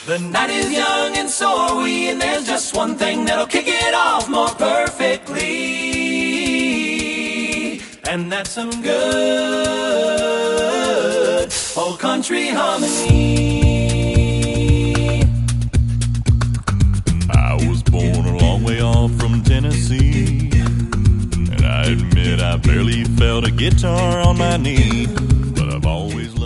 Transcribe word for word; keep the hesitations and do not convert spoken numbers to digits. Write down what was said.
The night is young and so are we, and there's just one thing that'll kick it off more perfectly, and that's some good old country harmony. I was born a long way off from Tennessee, and I admit I barely felt a guitar on my knee, but I've always loved